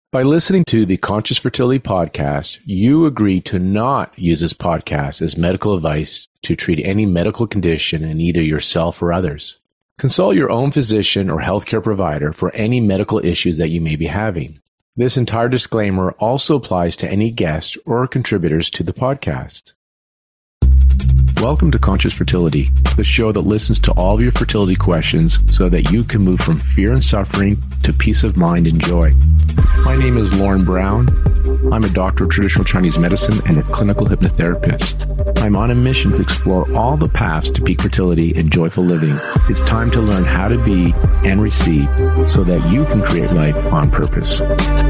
By listening to the Conscious Fertility Podcast, you agree to not use this podcast as medical advice to treat any medical condition in either yourself or others. Consult your own physician or healthcare provider for any medical issues that you may be having. This entire disclaimer also applies to any guests or contributors to the podcast. Welcome to Conscious Fertility, the show that listens to all of your fertility questions so that you can move from fear and suffering to peace of mind and joy. My name is Lauren Brown. I'm a doctor of traditional Chinese medicine and a clinical hypnotherapist. I'm on a mission to explore all the paths to peak fertility and joyful living. It's time to learn how to be and receive so that you can create life on purpose.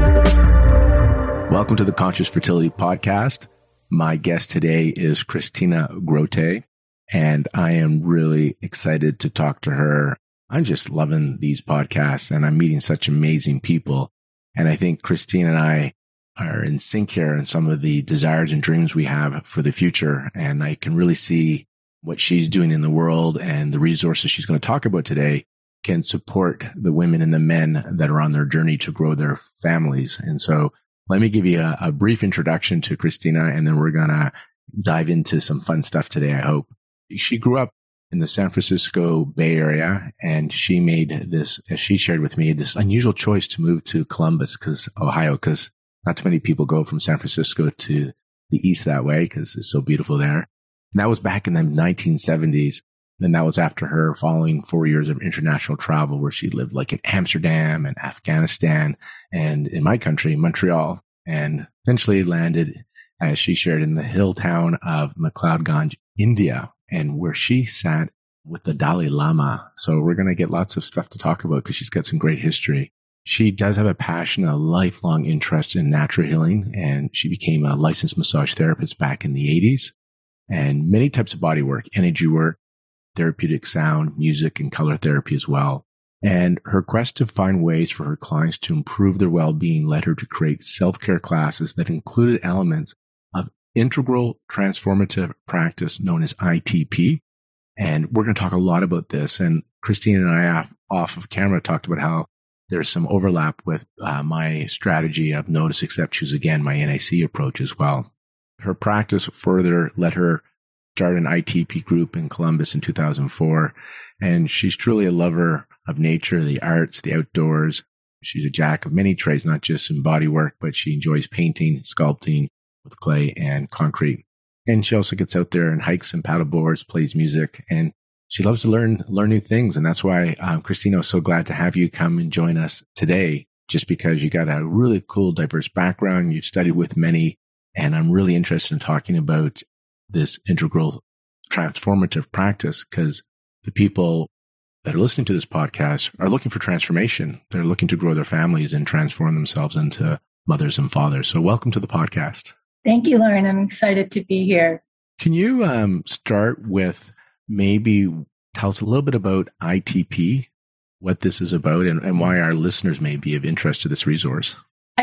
Welcome to the Conscious Fertility Podcast. My guest today is Christina Grote, and I am really excited to talk to her. I'm just loving these podcasts, and I'm meeting such amazing people. And I think Christina and I are in sync here in some of the desires and dreams we have for the future. And I can really see what she's doing in the world, and the resources she's going to talk about today can support the women and the men that are on their journey to grow their families. And so let me give you a brief introduction to Christina, and then we're going to dive into some fun stuff today, I hope. She grew up in the San Francisco Bay Area, and she made this, as she shared with me, this unusual choice to move to Columbus, Ohio, because not too many people go from San Francisco to the east that way because it's so beautiful there. And that was back in the 1970s. And that was after her following 4 years of international travel where she lived like in Amsterdam and Afghanistan and in my country, Montreal, and eventually landed, as she shared, in the hill town of McLeodganj, India, and where she sat with the Dalai Lama. So we're going to get lots of stuff to talk about because she's got some great history. She does have a passion, a lifelong interest in natural healing, and she became a licensed massage therapist back in the 80s, and many types of body work, energy work, therapeutic sound, music, and color therapy as well. And her quest to find ways for her clients to improve their well-being led her to create self-care classes that included elements of integral transformative practice known as ITP. And we're going to talk a lot about this. And Christine and I off of camera talked about how there's some overlap with my strategy of Notice, Accept, Choose Again, my NAC approach as well. Her practice further led her start an ITP group in Columbus in 2004. And she's truly a lover of nature, the arts, the outdoors. She's a jack of many trades, not just in body work, but she enjoys painting, sculpting with clay and concrete. And she also gets out there and hikes and paddle boards, plays music, and she loves to learn new things. And that's why, Christina, I'm so glad to have you come and join us today, just because you got a really cool, diverse background. You've studied with many, and I'm really interested in talking about this integral transformative practice because the people that are listening to this podcast are looking for transformation. They're looking to grow their families and transform themselves into mothers and fathers. So welcome to the podcast. Thank you, Lauren. I'm excited to be here. Can you start with maybe tell us a little bit about ITP, what this is about, and why our listeners may be of interest to this resource?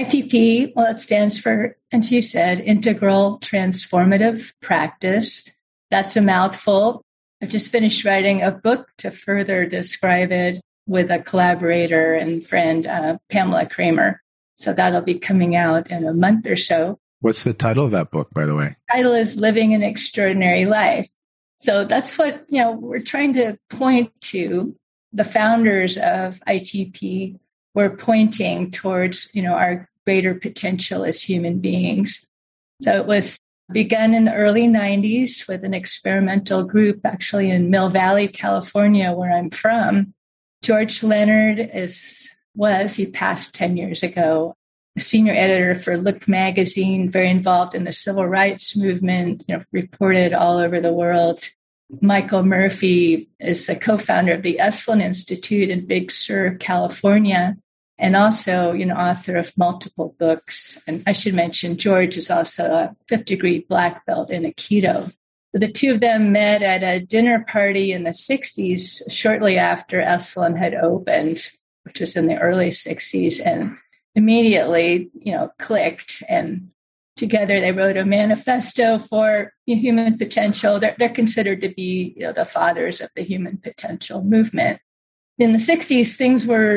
ITP, well, it stands for, as you said, Integral Transformative Practice. That's a mouthful. I've just finished writing a book to further describe it with a collaborator and friend, Pamela Kramer. So that'll be coming out in a month or so. What's the title of that book, by the way? The title is Living an Extraordinary Life. So that's what, we're trying to point to. The founders of ITP were pointing towards, our greater potential as human beings. So it was begun in the early 90s with an experimental group actually in Mill Valley, California, where I'm from. George Leonard he passed 10 years ago, a senior editor for Look magazine, very involved in the civil rights movement, reported all over the world. Michael Murphy is a co-founder of the Esalen Institute in Big Sur, California, and also, author of multiple books. And I should mention, George is also a 5th degree black belt in Aikido. The two of them met at a dinner party in the 60s, shortly after Esalen had opened, which was in the early 60s, and immediately, clicked. And together they wrote a manifesto for human potential. They're considered to be the fathers of the human potential movement. In the 60s, things were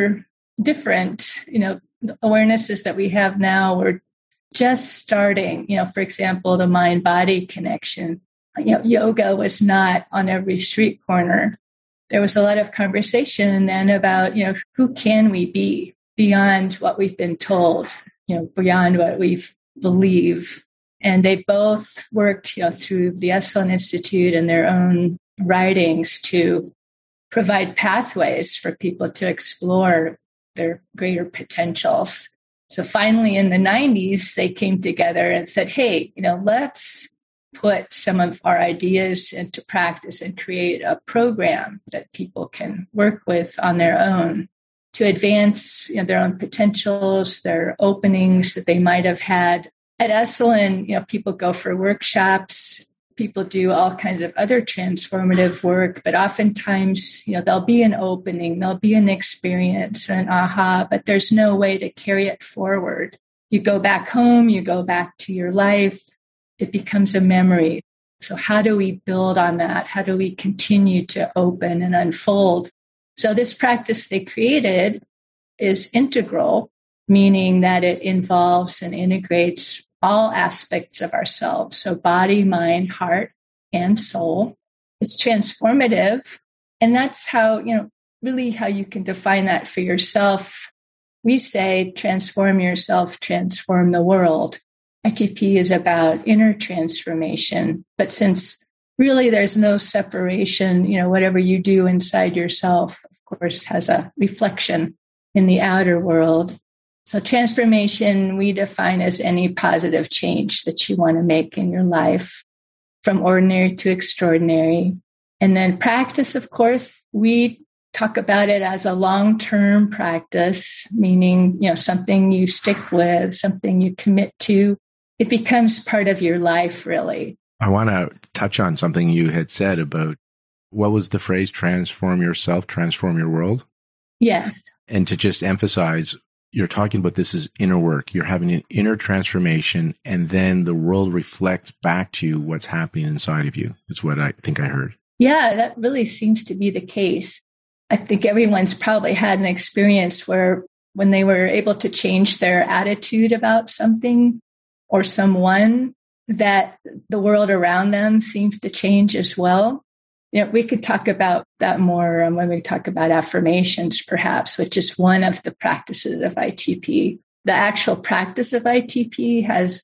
different, awarenesses that we have now. We're just starting, for example, the mind-body connection. Yoga was not on every street corner. There was a lot of conversation then about, who can we be beyond what we've been told, beyond what we've believed. And they both worked, through the Esalen Institute and their own writings to provide pathways for people to explore their greater potentials. So finally, in the 90s, they came together and said, hey, let's put some of our ideas into practice and create a program that people can work with on their own to advance their own potentials, their openings that they might have had. At Esalen, people go for workshops, people do all kinds of other transformative work, but oftentimes, there'll be an opening, there'll be an experience, an aha, but there's no way to carry it forward. You go back home, you go back to your life, it becomes a memory. So how do we build on that? How do we continue to open and unfold? So this practice they created is integral, meaning that it involves and integrates all aspects of ourselves. So body, mind, heart, and soul. It's transformative. And that's how, really how you can define that for yourself. We say, transform yourself, transform the world. ITP is about inner transformation. But since really there's no separation, whatever you do inside yourself, of course, has a reflection in the outer world. So transformation, we define as any positive change that you want to make in your life, from ordinary to extraordinary. And then practice, of course, we talk about it as a long-term practice, meaning, something you stick with, something you commit to. It becomes part of your life, really. I want to touch on something you had said about, what was the phrase, transform yourself, transform your world? Yes. And to just emphasize, you're talking about this as inner work. You're having an inner transformation, and then the world reflects back to you what's happening inside of you, is what I think I heard. Yeah, that really seems to be the case. I think everyone's probably had an experience where when they were able to change their attitude about something or someone, that the world around them seems to change as well. We could talk about that more when we talk about affirmations, perhaps, which is one of the practices of ITP. The actual practice of ITP has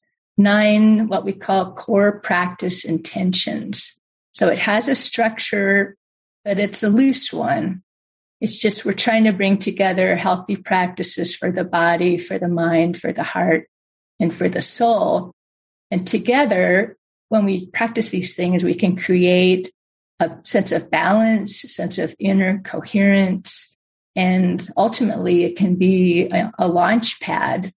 9 what we call core practice intentions. So it has a structure, but it's a loose one. It's just we're trying to bring together healthy practices for the body, for the mind, for the heart, and for the soul. And together, when we practice these things, we can create a sense of balance, a sense of inner coherence, and ultimately it can be a launch pad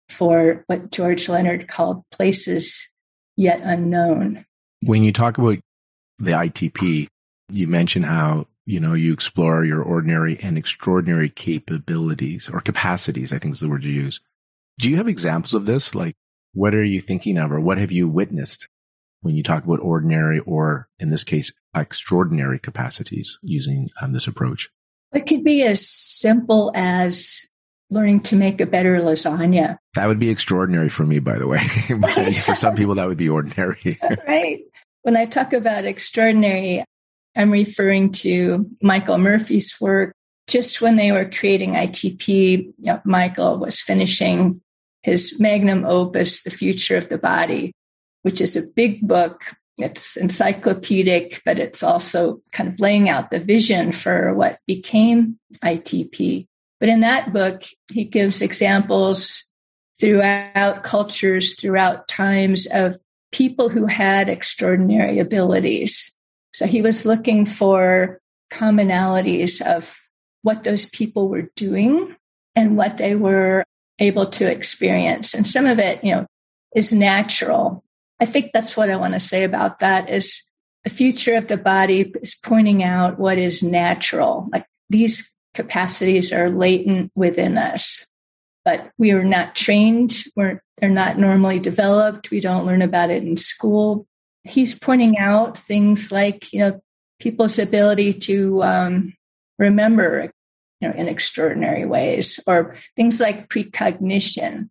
for what George Leonard called places yet unknown. When you talk about the ITP, you mention how, you explore your ordinary and extraordinary capabilities or capacities, I think is the word you use. Do you have examples of this? Like, what are you thinking of, or what have you witnessed when you talk about ordinary, or in this case, extraordinary capacities using this approach? It could be as simple as learning to make a better lasagna. That would be extraordinary for me, by the way. But for some people, that would be ordinary. Right. When I talk about extraordinary, I'm referring to Michael Murphy's work. Just when they were creating ITP, Michael was finishing his magnum opus, The Future of the Body, which is a big book. It's encyclopedic, but it's also kind of laying out the vision for what became ITP. But in that book, he gives examples throughout cultures, throughout times, of people who had extraordinary abilities. So he was looking for commonalities of what those people were doing and what they were able to experience. And some of it, is natural. I think that's what I want to say about that is the future of the body is pointing out what is natural. Like, these capacities are latent within us, but we are not trained. They're not normally developed. We don't learn about it in school. He's pointing out things like, people's ability to remember in extraordinary ways, or things like precognition,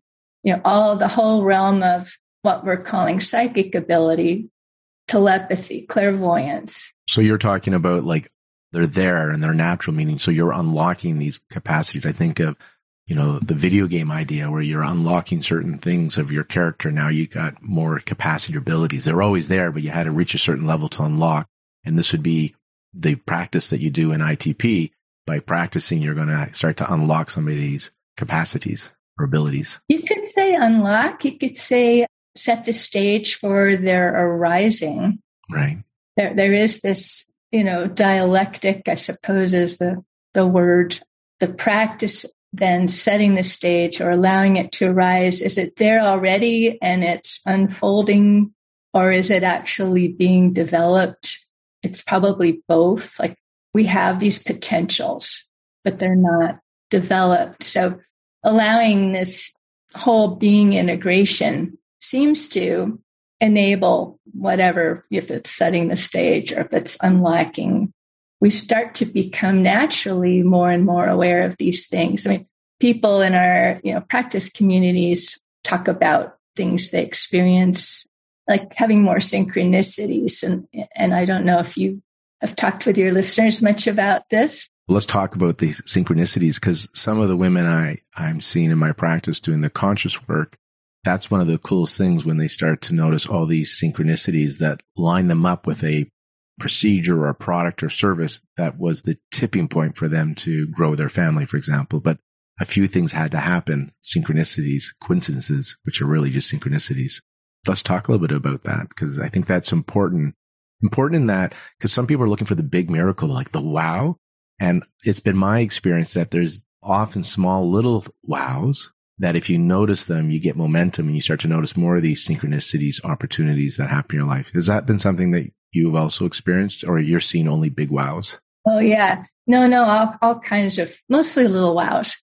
the whole realm of what we're calling psychic ability, telepathy, clairvoyance. So you're talking about like they're there and they're natural, meaning so you're unlocking these capacities. I think of, the video game idea where you're unlocking certain things of your character. Now you got more capacity or abilities. They're always there, but you had to reach a certain level to unlock. And this would be the practice that you do in ITP. By practicing, you're going to start to unlock some of these capacities or abilities. You could say unlock. You could say set the stage for their arising. Right. There is this, dialectic, I suppose is the word, the practice, then setting the stage or allowing it to arise. Is it there already and it's unfolding, or is it actually being developed? It's probably both. Like we have these potentials, but they're not developed. So allowing this whole being integration seems to enable whatever, if it's setting the stage or if it's unlocking, we start to become naturally more and more aware of these things. I mean, people in our, practice communities talk about things they experience, like having more synchronicities. And I don't know if you have talked with your listeners much about this. Let's talk about these synchronicities, because some of the women I'm seeing in my practice doing the conscious work, that's one of the coolest things when they start to notice all these synchronicities that line them up with a procedure or a product or service that was the tipping point for them to grow their family, for example. But a few things had to happen, synchronicities, coincidences, which are really just synchronicities. Let's talk a little bit about that, because I think that's important. Important in that, because some people are looking for the big miracle, like the wow. And it's been my experience that there's often small little wows that if you notice them, you get momentum and you start to notice more of these synchronicities, opportunities that happen in your life. Has that been something that you've also experienced, or you're seeing only big wows? Oh, yeah. No, all kinds of, mostly little wows.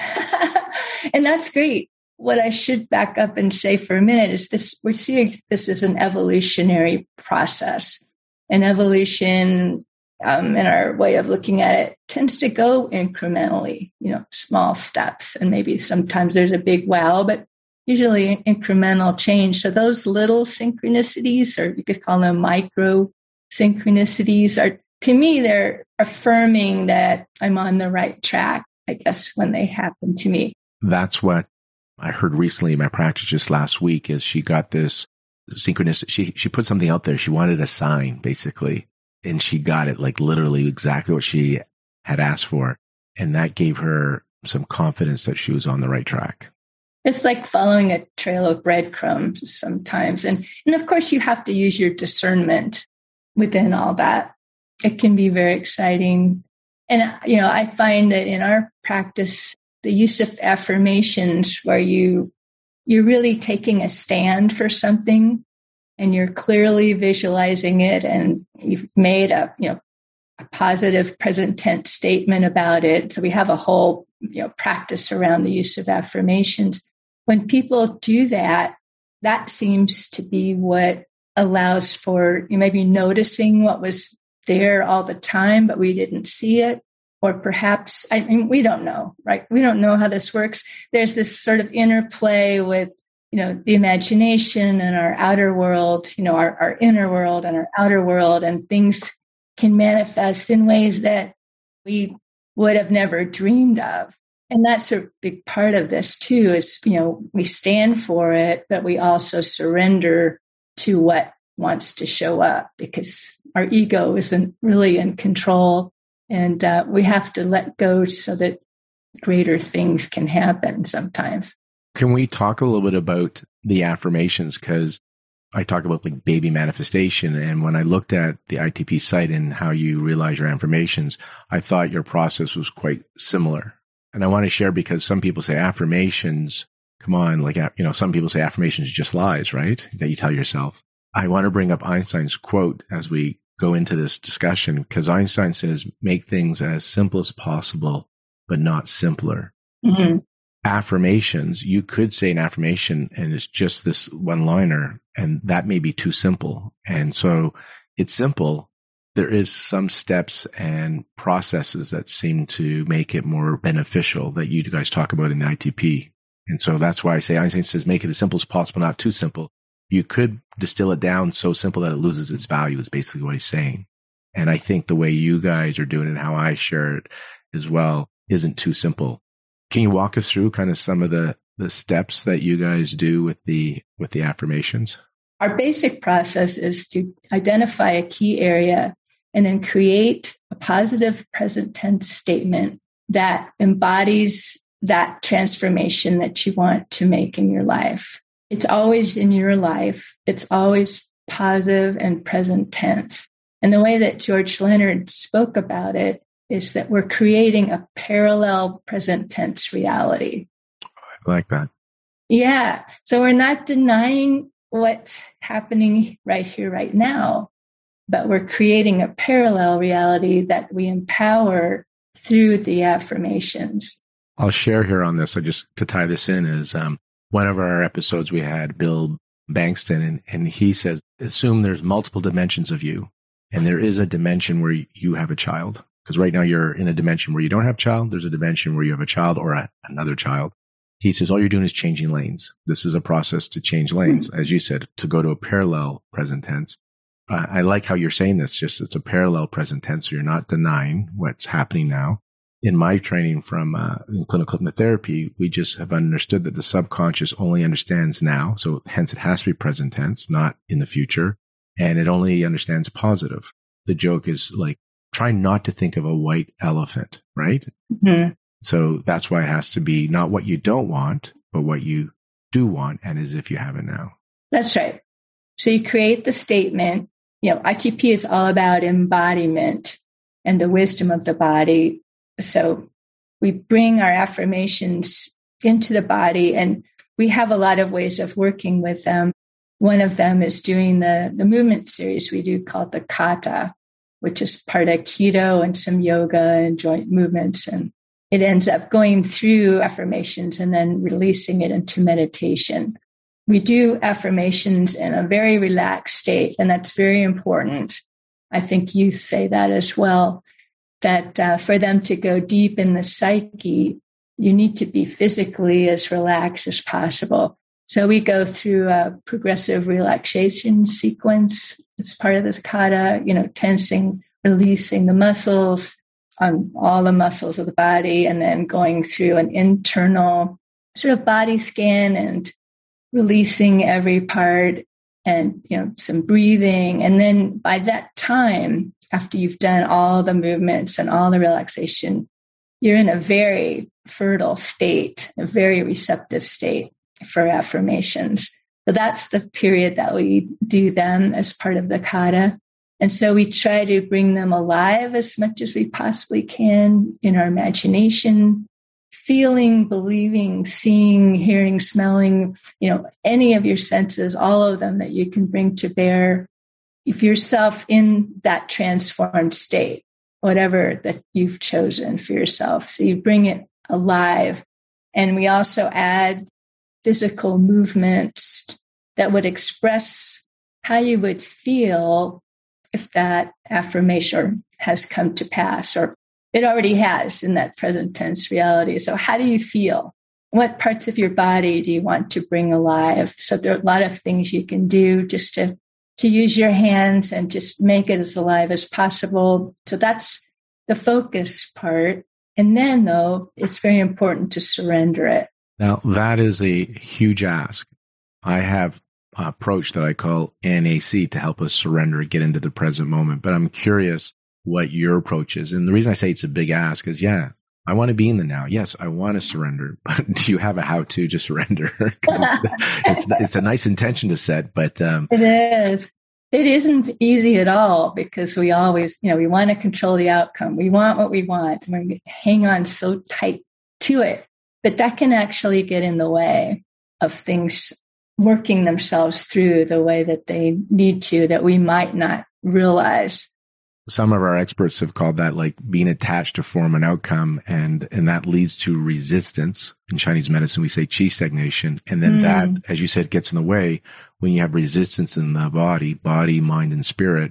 And that's great. What I should back up and say for a minute is this, we're seeing this as an evolutionary process. And evolution, in our way of looking at it, tends to go incrementally, small steps. And maybe sometimes there's a big wow, but usually incremental change. So those little synchronicities, or you could call them micro synchronicities, are, to me, they're affirming that I'm on the right track, I guess, when they happen to me. That's what I heard recently in my practice just last week, is she got this synchronicity. She put something out there. She wanted a sign, basically. And she got it, like literally exactly what she had asked for. And that gave her some confidence that she was on the right track. It's like following a trail of breadcrumbs sometimes. And of course, you have to use your discernment within all that. It can be very exciting. And, I find that in our practice, the use of affirmations where you're really taking a stand for something, and you're clearly visualizing it, and you've made a positive present tense statement about it. So we have a whole, practice around the use of affirmations. When people do that, that seems to be what allows for maybe noticing what was there all the time, but we didn't see it. Or perhaps, we don't know, right? We don't know how this works. There's this sort of interplay with the imagination and our outer world, our inner world and our outer world, and things can manifest in ways that we would have never dreamed of. And that's a big part of this too, is, we stand for it, but we also surrender to what wants to show up, because our ego isn't really in control, and we have to let go so that greater things can happen sometimes. Can we talk a little bit about the affirmations? Because I talk about like baby manifestation. And when I looked at the ITP site and how you realize your affirmations, I thought your process was quite similar. And I want to share, because some people say affirmations, come on, like, some people say affirmations just lies, right? That you tell yourself. I want to bring up Einstein's quote as we go into this discussion, because Einstein says, make things as simple as possible, but not simpler. Mm-hmm. Affirmations, you could say an affirmation and it's just this one liner, and that may be too simple. And so it's simple, there is some steps and processes that seem to make it more beneficial that you guys talk about in the ITP. And so that's why I say Einstein says, make it as simple as possible, not too simple. You could distill it down so simple that it loses its value is basically what he's saying. And I think the way you guys are doing it and how I share it as well isn't too simple. Can you walk us through kind of some of the steps that you guys do with the affirmations? Our basic process is to identify a key area and then create a positive present tense statement that embodies that transformation that you want to make in your life. It's always in your life. It's always positive and present tense. And the way that George Leonard spoke about it is that we're creating a parallel present tense reality. I like that. Yeah. So we're not denying what's happening right here, right now, but we're creating a parallel reality that we empower through the affirmations. I'll share here on this. Just to tie this in is one of our episodes we had Bill Bankston, and he says, assume there's multiple dimensions of you, and there is a dimension where you have a child. Because right now you're in a dimension where you don't have a child. There's a dimension where you have a child or another child. He says, all you're doing is changing lanes. This is a process to change lanes, as you said, to go to a parallel present tense. I like how you're saying this, just it's a parallel present tense. So you're not denying what's happening now. In my training from in clinical hypnotherapy, we just have understood that the subconscious only understands now. So hence it has to be present tense, not in the future. And it only understands positive. The joke is like, try not to think of a white elephant, right? Mm-hmm. So that's why it has to be not what you don't want, but what you do want, and as if you have it now. That's right. So you create the statement. ITP is all about embodiment and the wisdom of the body. So we bring our affirmations into the body, and we have a lot of ways of working with them. One of them is doing the movement series we do called the Kata, which is part of keto and some yoga and joint movements. And it ends up going through affirmations and then releasing it into meditation. We do affirmations in a very relaxed state, and that's very important. I think you say that as well, that for them to go deep in the psyche, you need to be physically as relaxed as possible. So we go through a progressive relaxation sequence. It's part of this kata, tensing, releasing the muscles on all the muscles of the body, and then going through an internal sort of body scan and releasing every part and, some breathing. And then by that time, after you've done all the movements and all the relaxation, you're in a very fertile state, a very receptive state for affirmations. So that's the period that we do them as part of the kata. And so we try to bring them alive as much as we possibly can in our imagination, feeling, believing, seeing, hearing, smelling, any of your senses, all of them that you can bring to bear if yourself in that transformed state, whatever that you've chosen for yourself. So you bring it alive. And we also add physical movements that would express how you would feel if that affirmation has come to pass, or it already has in that present tense reality. So how do you feel? What parts of your body do you want to bring alive? So there are a lot of things you can do just to use your hands and just make it as alive as possible. So that's the focus part. And then, though, it's very important to surrender it. Now, that is a huge ask. I have an approach that I call NAC to help us surrender, get into the present moment. But I'm curious what your approach is. And the reason I say it's a big ask is, I want to be in the now. Yes, I want to surrender. But do you have a how-to to surrender? it's a nice intention to set, but... It is. It isn't easy at all, because we always, we want to control the outcome. We want what we want. And we hang on so tight to it. But that can actually get in the way of things working themselves through the way that they need to, that we might not realize. Some of our experts have called that like being attached to form and outcome, and that leads to resistance. In Chinese medicine, we say qi stagnation. And then that, as you said, gets in the way when you have resistance in the body, mind, and spirit.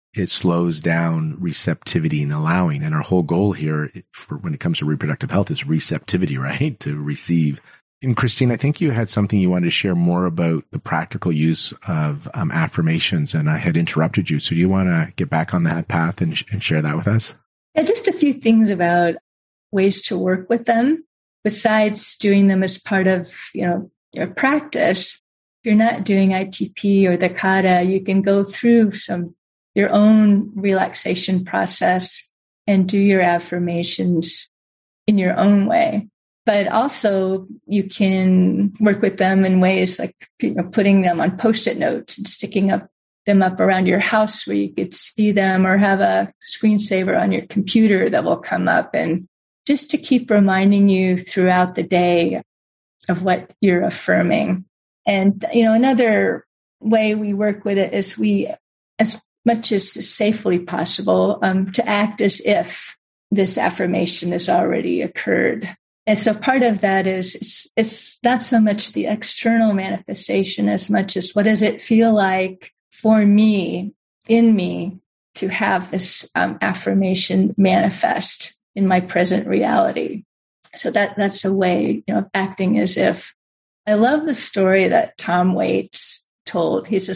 it slows down receptivity and allowing. And our whole goal here for when it comes to reproductive health is receptivity, right? To receive. And Christine, I think you had something you wanted to share more about the practical use of affirmations, and I had interrupted you. So do you want to get back on that path and share that with us? Yeah, just a few things about ways to work with them. Besides doing them as part of, your practice, if you're not doing ITP or the Kata, you can go through your own relaxation process and do your affirmations in your own way. But also you can work with them in ways like putting them on Post-it notes and sticking them up around your house where you could see them, or have a screensaver on your computer that will come up, and just to keep reminding you throughout the day of what you're affirming. And, another way we work with it is as much as safely possible, to act as if this affirmation has already occurred. And so part of that is it's not so much the external manifestation as much as what does it feel like for me, in me, to have this affirmation manifest in my present reality. So that's a way, of acting as if. I love the story that Tom Waits told. He's a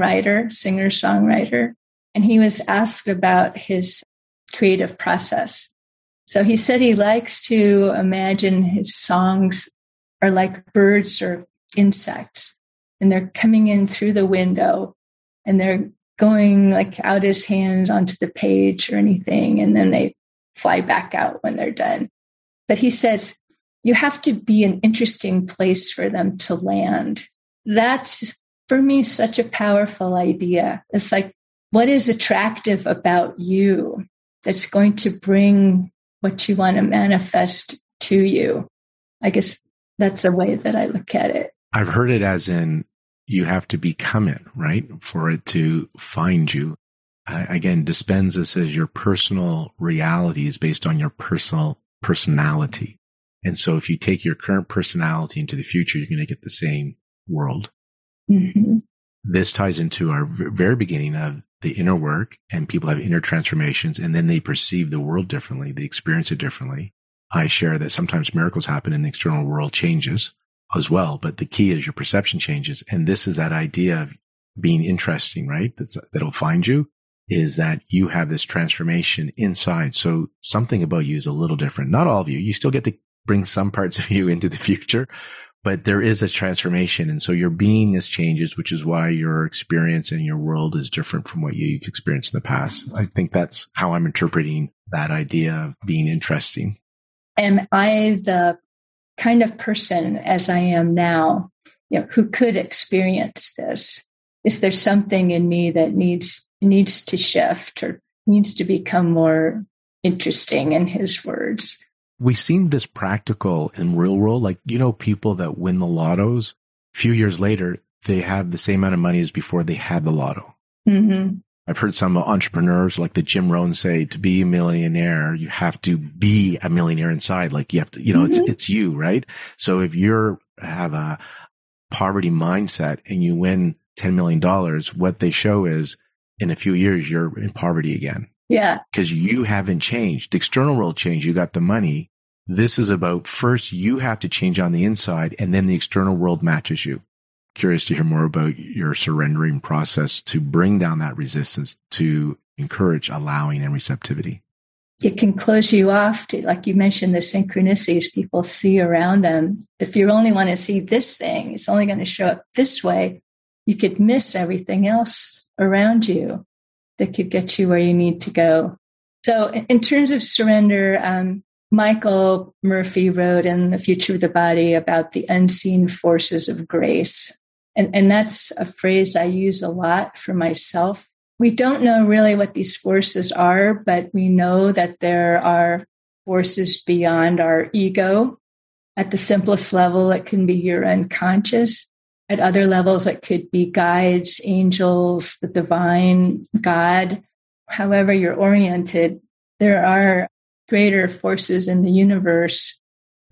singer-songwriter, and he was asked about his creative process. So he said he likes to imagine his songs are like birds or insects, and they're coming in through the window, and they're going like out his hands onto the page or anything, and then they fly back out when they're done. But he says, you have to be an interesting place for them to land. That's, for me, such a powerful idea. It's like, what is attractive about you that's going to bring what you want to manifest to you? I guess that's a way that I look at it. I've heard it as in you have to become it, right? For it to find you. Again, Dispenza says your personal reality is based on your personal personality. And so if you take your current personality into the future, you're going to get the same world. Mm-hmm. This ties into our very beginning of the inner work, and people have inner transformations, and then they perceive the world differently. They experience it differently. I share that sometimes miracles happen and the external world changes as well. But the key is your perception changes. And this is that idea of being interesting, right? That'll find you, is that you have this transformation inside. So something about you is a little different. Not all of you. You still get to bring some parts of you into the future, but there is a transformation. And so your beingness changes, which is why your experience and your world is different from what you've experienced in the past. I think that's how I'm interpreting that idea of being interesting. Am I the kind of person as I am now, who could experience this? Is there something in me that needs to shift or needs to become more interesting, in his words? We've seen this practical in real world, like, people that win the lottos, a few years later, they have the same amount of money as before they had the lotto. Mm-hmm. I've heard some entrepreneurs like the Jim Rohn say, to be a millionaire, you have to be a millionaire inside. Like you have to, mm-hmm. it's you, right? So if have a poverty mindset and you win $10 million, what they show is in a few years, you're in poverty again. Yeah. Because you haven't changed. The external world changed. You got the money. This is about first you have to change on the inside, and then the external world matches you. Curious to hear more about your surrendering process to bring down that resistance, to encourage allowing and receptivity. It can close you off to, like you mentioned, the synchronicities people see around them. If you only want to see this thing, it's only going to show up this way, you could miss everything else around you that could get you where you need to go. So in terms of surrender, Michael Murphy wrote in The Future of the Body about the unseen forces of grace. And that's a phrase I use a lot for myself. We don't know really what these forces are, but we know that there are forces beyond our ego. At the simplest level, it can be your unconscious. At other levels, it could be guides, angels, the divine, God. However you're oriented, there are greater forces in the universe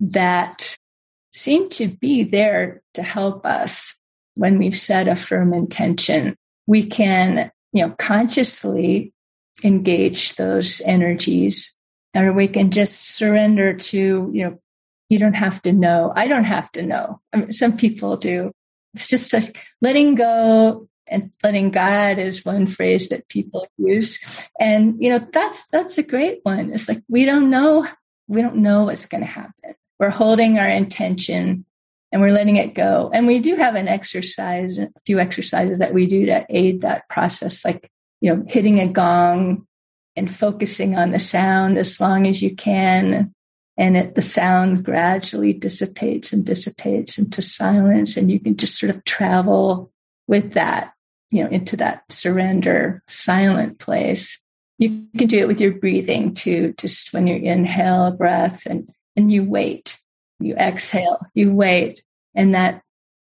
that seem to be there to help us when we've set a firm intention. We can consciously engage those energies, or we can just surrender to, you don't have to know. I don't have to know. I mean, some people do. It's just like letting go, and letting God is one phrase that people use. And, that's a great one. It's like, we don't know what's going to happen. We're holding our intention and we're letting it go. And we do have a few exercises that we do to aid that process, like, hitting a gong and focusing on the sound as long as you can. And the sound gradually dissipates into silence. And you can just sort of travel with that, into that surrender, silent place. You can do it with your breathing too, just when you inhale a breath and you wait, you exhale, you wait. And that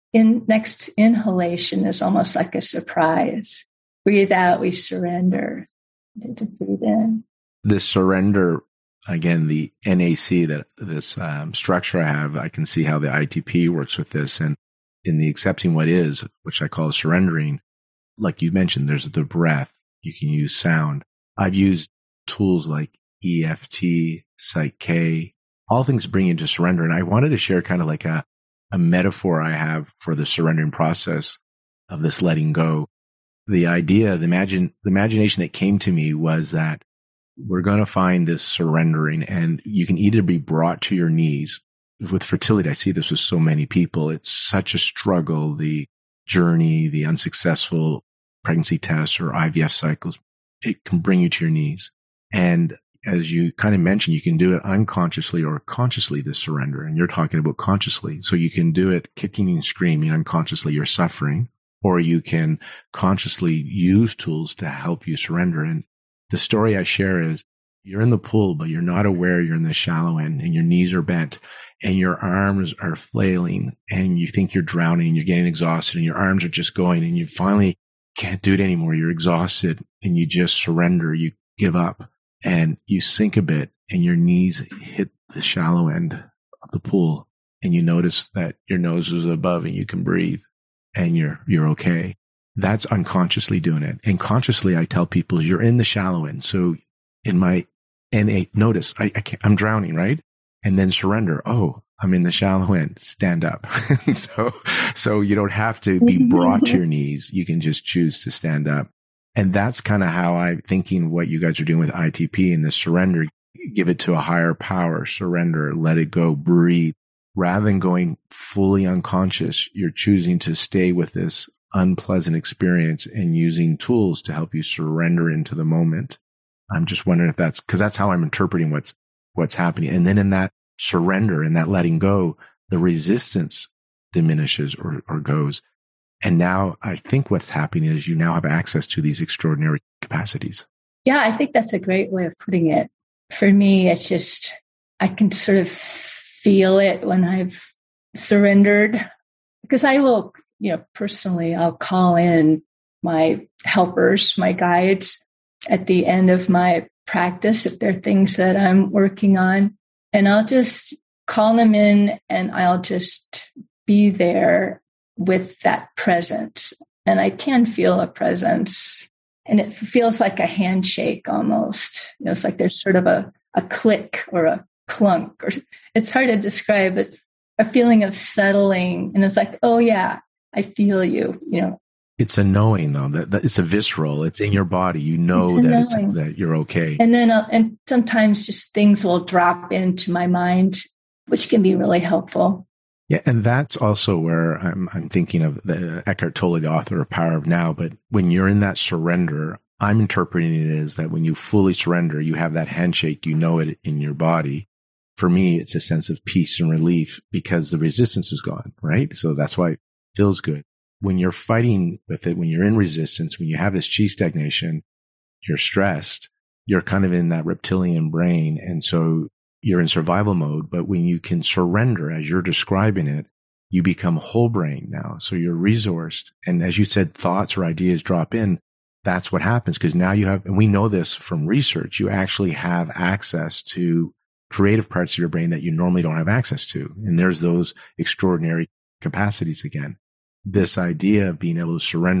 next inhalation is almost like a surprise. Breathe out, we surrender. To breathe in. This surrender, again, the NAC, that this structure I have, I can see how the ITP works with this. And in the accepting what is, which I call surrendering, like you mentioned, there's the breath. You can use sound. I've used tools like EFT, Psych-K, all things bring you to surrender. And I wanted to share kind of like a metaphor I have for the surrendering process of this letting go. The idea, the imagination that came to me was that we're going to find this surrendering, and you can either be brought to your knees. With fertility, I see this with so many people. It's such a struggle, the journey, the unsuccessful pregnancy tests or IVF cycles. It can bring you to your knees. And as you kind of mentioned, you can do it unconsciously or consciously, this surrender. And you're talking about consciously. So you can do it kicking and screaming. Unconsciously, you're suffering. Or you can consciously use tools to help you surrender. And the story I share is you're in the pool, but you're not aware you're in the shallow end, and your knees are bent and your arms are flailing, and you think you're drowning and you're getting exhausted, and your arms are just going, and you finally can't do it anymore. You're exhausted and you just surrender. You give up and you sink a bit, and your knees hit the shallow end of the pool, and you notice that your nose is above and you can breathe. And you're okay. That's unconsciously doing it. And consciously, I tell people, you're in the shallow end. So in my NA, notice I'm drowning, right? And then surrender. Oh, I'm in the shallow end. Stand up. so you don't have to be brought to your knees. You can just choose to stand up. And that's kind of how I'm thinking what you guys are doing with ITP and the surrender. Give it to a higher power. Surrender. Let it go. Breathe. Rather than going fully unconscious, you're choosing to stay with this unpleasant experience and using tools to help you surrender into the moment. I'm just wondering if because that's how I'm interpreting what's happening. And then in that surrender and that letting go, the resistance diminishes or goes. And now I think what's happening is you now have access to these extraordinary capacities. Yeah, I think that's a great way of putting it. For me, it's just, I can sort of feel it when I've surrendered, because I will, personally, I'll call in my helpers, my guides at the end of my practice, if there are things that I'm working on, and I'll just call them in and I'll just be there with that presence. And I can feel a presence, and it feels like a handshake almost. It's like there's sort of a click or a clunk, or it's hard to describe, but a feeling of settling. And it's like, oh yeah, I feel you, It's a knowing though, that it's a visceral, it's in your body. You know that you're okay. And then, and sometimes just things will drop into my mind, which can be really helpful. Yeah. And that's also where I'm thinking of the Eckhart Tolle, the author of Power of Now. But when you're in that surrender, I'm interpreting it as that when you fully surrender, you have that handshake, you know it in your body. For me, it's a sense of peace and relief because the resistance is gone, right? So that's why it feels good. When you're fighting with it, when you're in resistance, when you have this chi stagnation, you're stressed, you're kind of in that reptilian brain. And so you're in survival mode. But when you can surrender, as you're describing it, you become whole brain now. So you're resourced. And as you said, thoughts or ideas drop in. That's what happens because now you have, and we know this from research, you actually have access to creative parts of your brain that you normally don't have access to. And there's those extraordinary capacities again. This idea of being able to surrender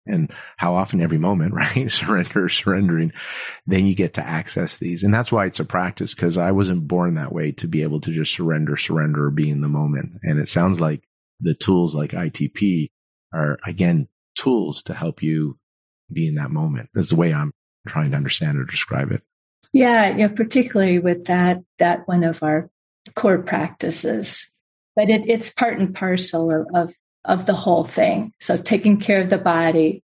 and how often every moment, right? Surrendering, then you get to access these. And that's why it's a practice, because I wasn't born that way to be able to just surrender or be in the moment. And it sounds like the tools like ITP are, again, tools to help you be in that moment. That's the way I'm trying to understand or describe it. Yeah, particularly with that one of our core practices. But it's part and parcel of the whole thing. So taking care of the body,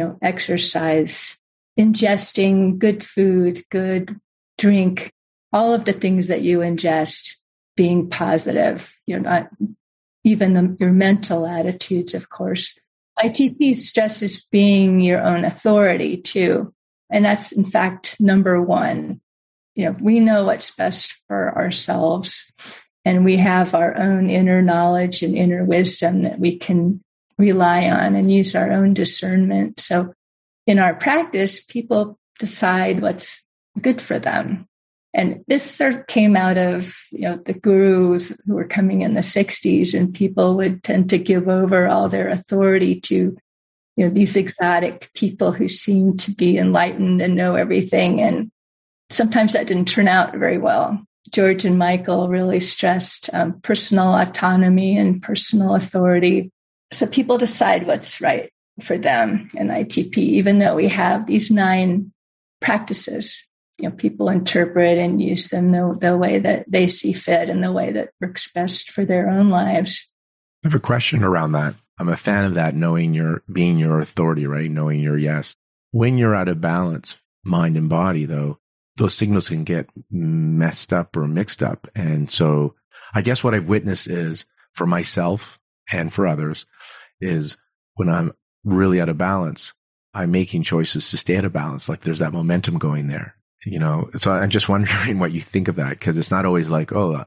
exercise, ingesting good food, good drink, all of the things that you ingest, being positive, not even your mental attitudes, of course. ITP stresses being your own authority too. And that's, in fact, number one. We know what's best for ourselves, and we have our own inner knowledge and inner wisdom that we can rely on and use our own discernment. So in our practice, people decide what's good for them. And this sort of came out of, the gurus who were coming in the 60s, and people would tend to give over all their authority to, these exotic people who seem to be enlightened and know everything. And sometimes that didn't turn out very well. George and Michael really stressed personal autonomy and personal authority. So people decide what's right for them in ITP, even though we have these 9 practices. People interpret and use them the way that they see fit and the way that works best for their own lives. I have a question around that. I'm a fan of that, being your authority, right? Knowing your yes. When you're out of balance, mind and body, though, those signals can get messed up or mixed up. And so I guess what I've witnessed is, for myself and for others, is when I'm really out of balance, I'm making choices to stay out of balance. Like there's that momentum going there. So I'm just wondering what you think of that, because it's not always like, the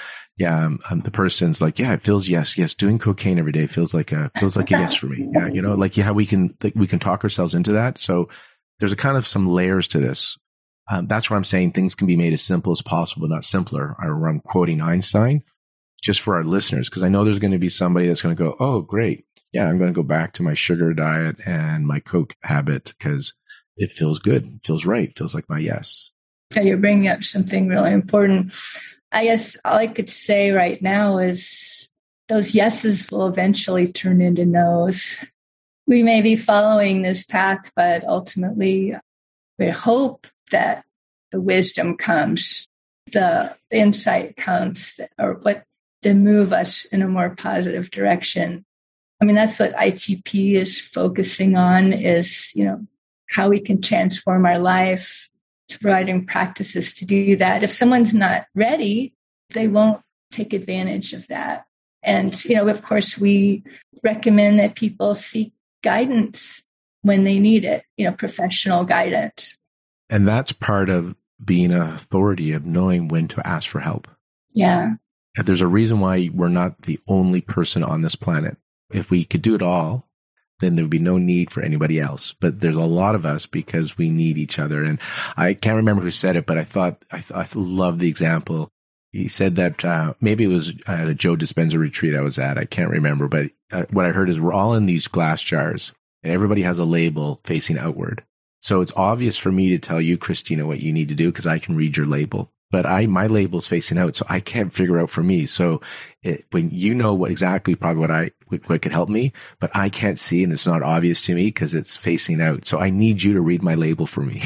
person's like, yeah, it feels yes, doing cocaine every day feels like a yes for me. Yeah, how we can talk ourselves into that. So there's a kind of some layers to this. That's where I'm saying things can be made as simple as possible, but not simpler. Or I'm quoting Einstein, just for our listeners, because I know there's going to be somebody that's going to go, oh, great. Yeah, I'm going to go back to my sugar diet and my Coke habit because it feels good, it feels right, feels like my yes. So you're bringing up something really important. I guess all I could say right now is those yeses will eventually turn into nos. We may be following this path, but ultimately we hope that the wisdom comes, the insight comes, or what to move us in a more positive direction. I mean, that's what ITP is focusing on, is, how we can transform our life, to providing practices to do that. If someone's not ready, they won't take advantage of that. And, of course, we recommend that people seek guidance when they need it, professional guidance. And that's part of being an authority, of knowing when to ask for help. Yeah. And there's a reason why we're not the only person on this planet. If we could do it all, then there would be no need for anybody else. But there's a lot of us because we need each other. And I can't remember who said it, but I love the example. He said that maybe it was at a Joe Dispenza retreat I was at. I can't remember. But what I heard is we're all in these glass jars and everybody has a label facing outward. So it's obvious for me to tell you, Christina, what you need to do because I can read your label. But my label's facing out, so I can't figure out for me. So when you know probably what could help me, but I can't see and it's not obvious to me because it's facing out. So I need you to read my label for me.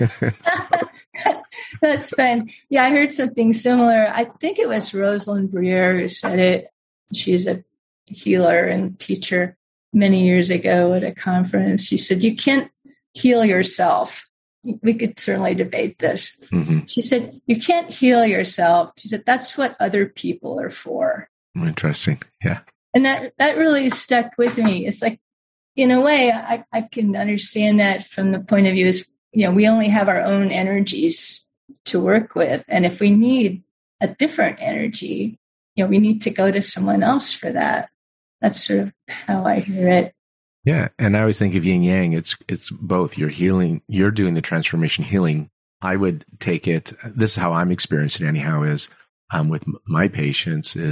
That's fun. Yeah, I heard something similar. I think it was Rosalind Briere who said it. She's a healer and teacher many years ago at a conference. She said, you can't heal yourself. We could certainly debate this. Mm-hmm. She said, you can't heal yourself. She said, that's what other people are for. Interesting. Yeah. And that really stuck with me. It's like, in a way, I can understand that from the point of view is, we only have our own energies to work with. And if we need a different energy, we need to go to someone else for that. That's sort of how I hear it. Yeah. And I always think of yin yang, it's both. You're healing, you're doing the transformation healing. I would take it, this is how I'm experiencing it anyhow, is with my patients is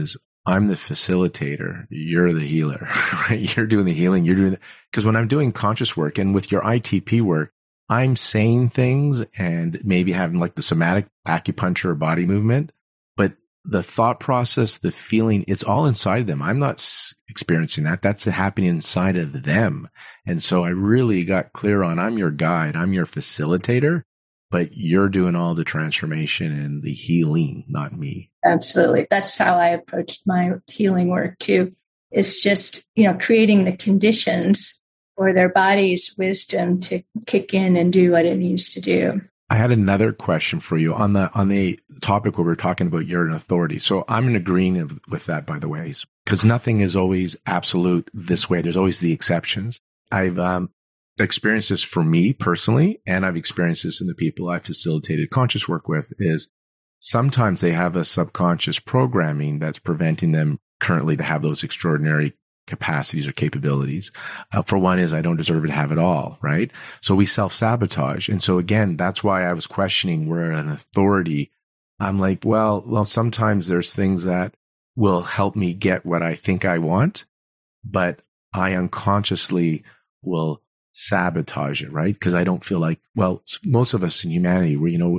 I'm the facilitator. You're the healer, right? You're doing the healing. Because when I'm doing conscious work and with your ITP work, I'm saying things and maybe having like the somatic acupuncture or body movement, but the thought process, the feeling, it's all inside them. I'm not experiencing that. That's happening inside of them. And so I really got clear on, I'm your guide. I'm your facilitator, but you're doing all the transformation and the healing, not me. Absolutely. That's how I approached my healing work too. It's just, creating the conditions for their body's wisdom to kick in and do what it needs to do. I had another question for you on the topic where we're talking about you're an authority. So I'm in agreement with that, by the way, because nothing is always absolute this way. There's always the exceptions. I've experienced this for me personally, and I've experienced this in the people I've facilitated conscious work with, is sometimes they have a subconscious programming that's preventing them currently to have those extraordinary capacities or capabilities. For one is, I don't deserve to have it all, right? So we self-sabotage. And so again, that's why I was questioning, we're an authority. I'm like, well, sometimes there's things that will help me get what I think I want, but I unconsciously will sabotage it, right? Because I don't feel like, most of us in humanity,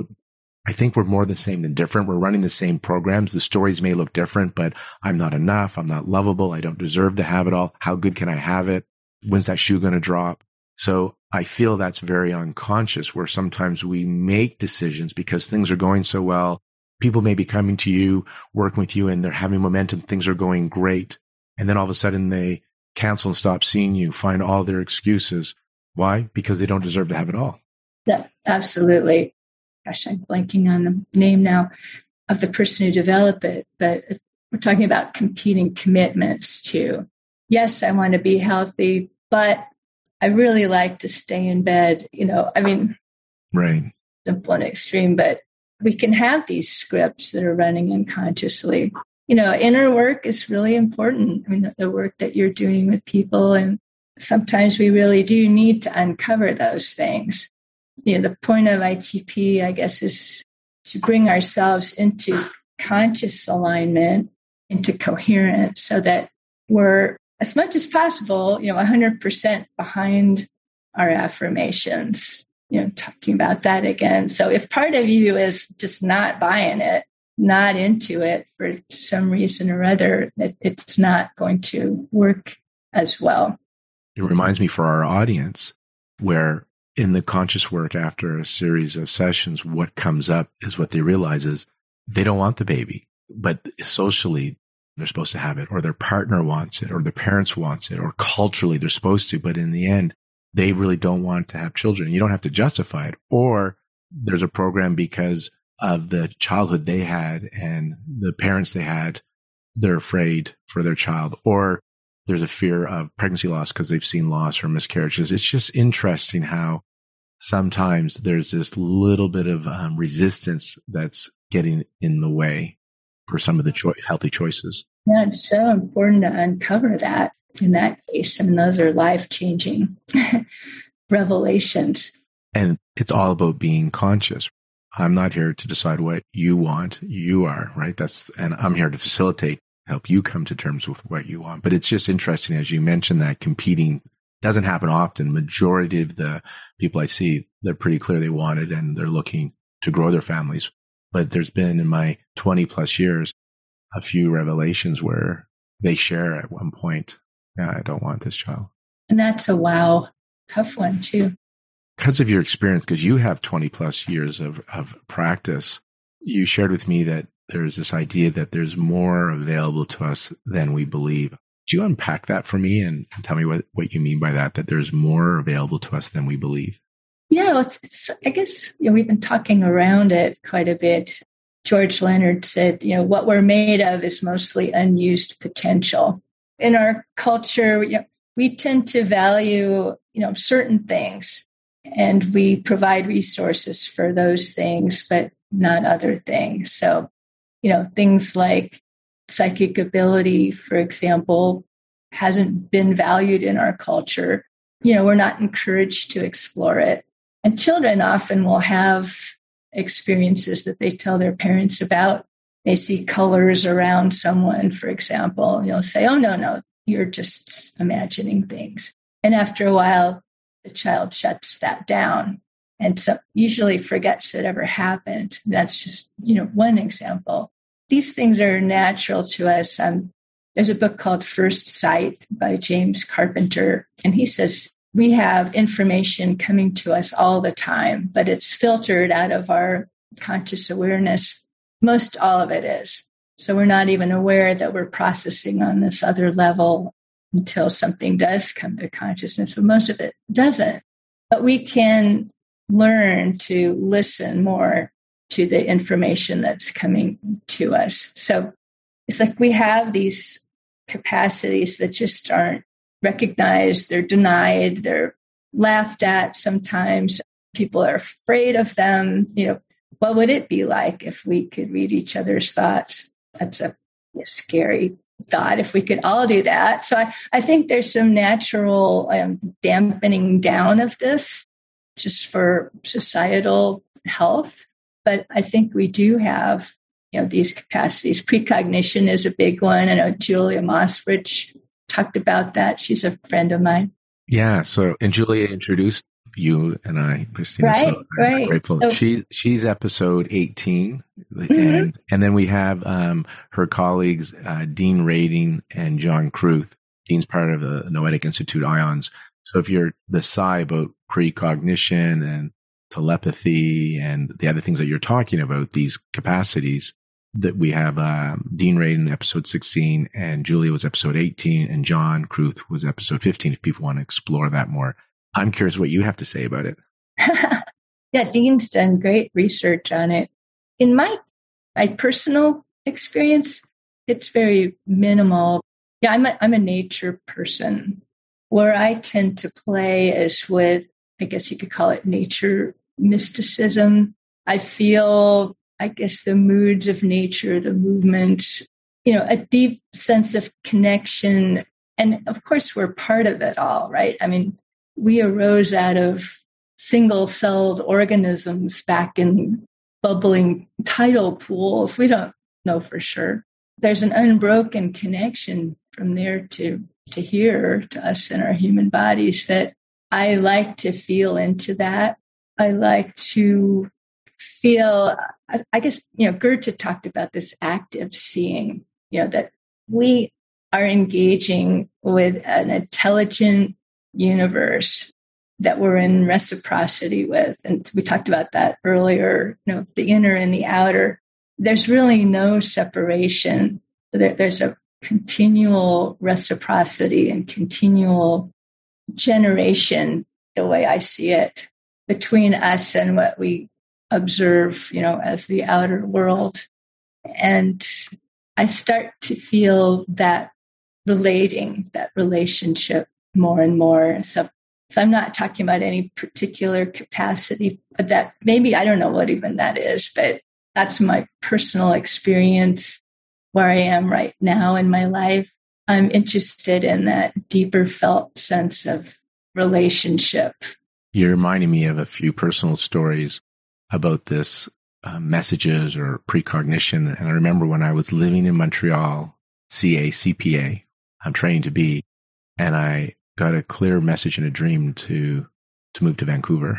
I think we're more the same than different. We're running the same programs. The stories may look different, but I'm not enough. I'm not lovable. I don't deserve to have it all. How good can I have it? When's that shoe going to drop? So I feel that's very unconscious, where sometimes we make decisions because things are going so well. People may be coming to you, working with you, and they're having momentum. Things are going great. And then all of a sudden they cancel and stop seeing you, find all their excuses. Why? Because they don't deserve to have it all. Yeah, absolutely. Gosh, I'm blanking on the name now of the person who developed it, but we're talking about competing commitments too. Yes, I want to be healthy, but I really like to stay in bed. Right. Simple and extreme, but we can have these scripts that are running unconsciously. Inner work is really important. The work that you're doing with people, and sometimes we really do need to uncover those things. The point of ITP, I guess, is to bring ourselves into conscious alignment, into coherence, so that we're, as much as possible, 100% behind our affirmations. Talking about that again. So if part of you is just not buying it, not into it for some reason or other, it's not going to work as well. It reminds me for our audience, where in the conscious work after a series of sessions, what comes up is what they realize is they don't want the baby, but socially they're supposed to have it, or their partner wants it, or their parents wants it, or culturally they're supposed to. But in the end, they really don't want to have children. You don't have to justify it. Or there's a program because of the childhood they had and the parents they had, they're afraid for their child. Or there's a fear of pregnancy loss because they've seen loss or miscarriages. It's just interesting how sometimes there's this little bit of resistance that's getting in the way for some of the healthy choices. Yeah, it's so important to uncover that in that case. Those are life-changing revelations. And it's all about being conscious. I'm not here to decide what you want. You are, right? And I'm here to facilitate, help you come to terms with what you want. But it's just interesting, as you mentioned, that competing doesn't happen often. Majority of the people I see, they're pretty clear they want it and they're looking to grow their families. But there's been, in my 20 plus years, a few revelations where they share at one point, yeah, I don't want this child. And that's a tough one too. Because of your experience, because you have 20 plus years of practice, you shared with me that there's this idea that there's more available to us than we believe. Do you unpack that for me and tell me what you mean by that there's more available to us than we believe? Yeah, I guess we've been talking around it quite a bit. George Leonard said, what we're made of is mostly unused potential. In our culture, we tend to value, certain things, and we provide resources for those things, but not other things. So, things like psychic ability, for example, hasn't been valued in our culture. We're not encouraged to explore it. And children often will have experiences that they tell their parents about they see colors around someone, for example, you'll say, oh, no, you're just imagining things. And after a while, the child shuts that down and so usually forgets it ever happened. That's just, one example. These things are natural to us. There's a book called First Sight by James Carpenter, and he says we have information coming to us all the time, but it's filtered out of our conscious awareness. Most all of it is. So we're not even aware that we're processing on this other level until something does come to consciousness, but most of it doesn't. But we can learn to listen more to the information that's coming to us. So it's like we have these capacities that just aren't recognized, they're denied, they're laughed at sometimes. People are afraid of them. What would it be like if we could read each other's thoughts? That's a scary thought if we could all do that. So I think there's some natural dampening down of this just for societal health. But I think we do have, these capacities. Precognition is a big one. I know Julia Mossrich talked about that. She's a friend of mine. Yeah. So, and Julia introduced you and I, Christina. Right, so I'm grateful. So, she's episode 18. Mm-hmm. And then we have her colleagues, Dean Rading and John Kruth. Dean's part of the Noetic Institute IONS. So if you're the psi about precognition and telepathy and the other things that you're talking about, these capacities, that we have Dean Radin, episode 16, and Julia was episode 18, and John Kruth was episode 15, if people want to explore that more. I'm curious what you have to say about it. Yeah, Dean's done great research on it. In my personal experience, it's very minimal. Yeah, I'm a nature person. Where I tend to play is with, I guess you could call it nature mysticism. I feel, the moods of nature, the movement, a deep sense of connection. And of course, we're part of it all, right? I mean, we arose out of single-celled organisms back in bubbling tidal pools. We don't know for sure. There's an unbroken connection from there to here, to us in our human bodies, that I like to feel into that. I like to feel, Goethe talked about this active seeing, that we are engaging with an intelligent universe that we're in reciprocity with. And we talked about that earlier, the inner and the outer. There's really no separation. There's a continual reciprocity and continual generation, the way I see it, between us and what we observe, as the outer world. And I start to feel that relationship more and more. So I'm not talking about any particular capacity, but that maybe, I don't know what even that is, but that's my personal experience where I am right now in my life. I'm interested in that deeper felt sense of relationship. You're reminding me of a few personal stories about this messages or precognition. And I remember when I was living in Montreal, CPA, I'm training to be, and I got a clear message in a dream to move to Vancouver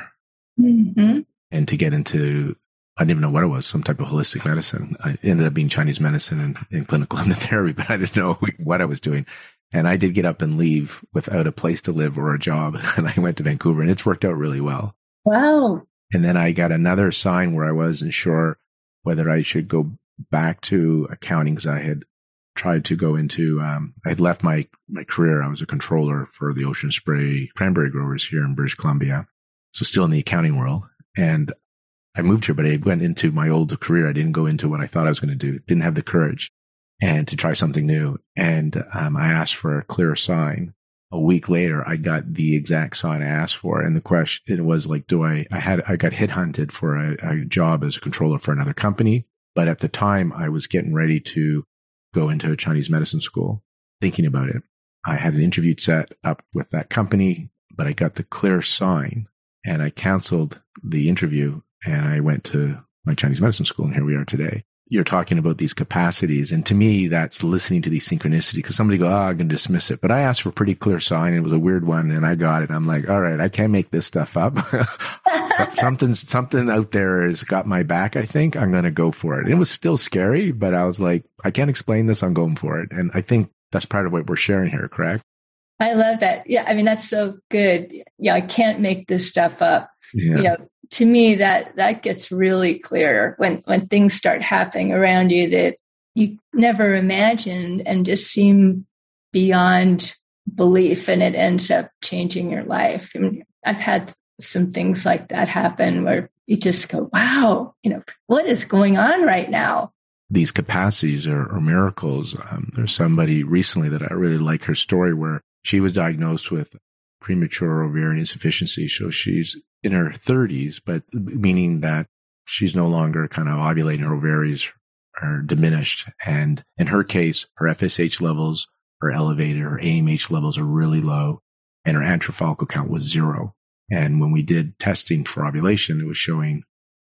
and to get into, I didn't even know what it was, some type of holistic medicine. I ended up being Chinese medicine and clinical hypnotherapy, but I didn't know what I was doing. And I did get up and leave without a place to live or a job. And I went to Vancouver, and it's worked out really well. Wow. And then I got another sign where I wasn't sure whether I should go back to accounting, because I had tried to go into, I had left my career. I was a controller for the Ocean Spray cranberry growers here in British Columbia. So still in the accounting world. And I moved here, but I went into my old career. I didn't go into what I thought I was going to do. Didn't have the courage and to try something new. And I asked for a clear sign. A week later, I got the exact sign I asked for. And the question, it was like, I got headhunted for a job as a controller for another company. But at the time, I was getting ready to go into a Chinese medicine school, thinking about it. I had an interview set up with that company, but I got the clear sign and I canceled the interview and I went to my Chinese medicine school, and here we are today. you're talking about these capacities. And to me, that's listening to these synchronicity, because somebody go, I can dismiss it. But I asked for a pretty clear sign. And it was a weird one, and I got it. I'm like, all right, I can't make this stuff up. Something out there has got my back. I think I'm going to go for it. It was still scary, but I was like, I can't explain this. I'm going for it. And I think that's part of what we're sharing here, correct? I love that. Yeah. I mean, that's so good. Yeah. I can't make this stuff up. Yeah. To me, that gets really clear when things start happening around you that you never imagined and just seem beyond belief, and it ends up changing your life. I mean, I've had some things like that happen where you just go, wow, what is going on right now? These capacities are miracles. There's somebody recently that I really like her story, where she was diagnosed with premature ovarian insufficiency. So she's in her 30s, but meaning that she's no longer kind of ovulating. Her ovaries are diminished. And in her case, her FSH levels are elevated. Her AMH levels are really low, and her antral follicle count was 0. And when we did testing for ovulation, it was showing